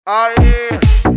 Aê,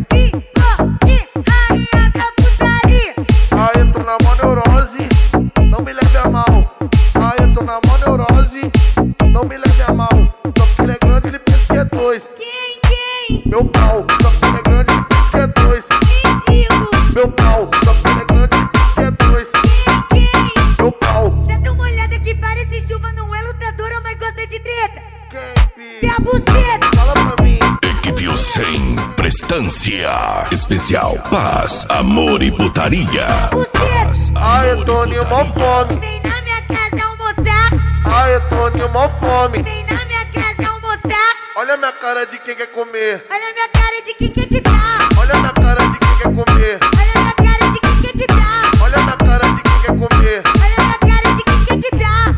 Rainha da putaria. aê, tô na mó neurose, não me leve a mal. Aê, tô na mó neurose, não me leve a mal. Só porque ele é grande, ele pensa que é dois. Quem? Meu pau, só porque ele é grande, ele pensa que é dois. Mendigo. Meu pau, só porque ele é grande, ele pensa que é dois. Quem? Meu pau, Dá uma olhada que parece chuva, não é lutadora, mas gosta de treta. quem, E fi? a buceta. Fala pra mim. Equipe 100, prestância. Especial Paz, Amor e Putaria. Buceta. Aê, Toninho, mó fome. Vem na minha casa almoçar. Aê, Toninho, mó fome. Vem na minha casa almoçar. Olha a minha cara de quem quer comer. Olha minha cara de quem quer te dar. Olha a minha cara de quem quer comer. Olha minha cara de quem quer te dar. Olha a minha cara de quem quer comer. Olha minha cara de quem quer te dar.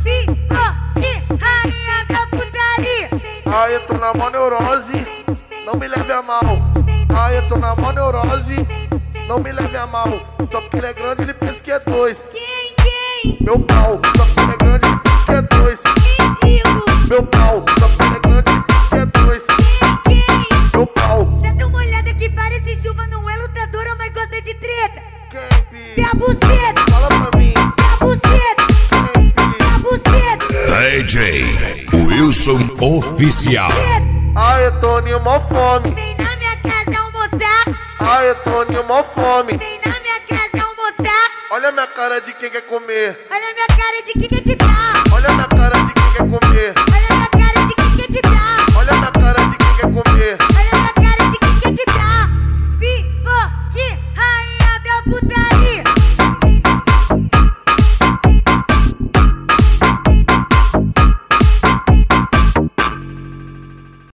Rainha da putaria. Aê, tô na mó neurose, não me leve a mal. Aê, tô na mó neurose, não me leve a mal. Só porque ele é grande, ele pensa que é dois. Quem? Meu pau, só porque ele é grande, ele pensa que é dois. Mendigo. Meu pau, só porque ele é grande, ele pensa que é dois. Quem? Meu pau, Dá uma olhada que parece chuva, não é lutadora, mas gosta de treta. quem, E fi? a buceta. Fala pra mim. E a buceta. Quem, E fi? a buceta. DJ Wilson Oficial. Aê, Toninho, mó fome. Vem na minha casa almoçar. Aê, Toninho, mó fome. Vem na minha casa almoçar. Olha a minha cara de quem quer comer. Olha minha cara de quem quer te dar. Olha a minha cara de quem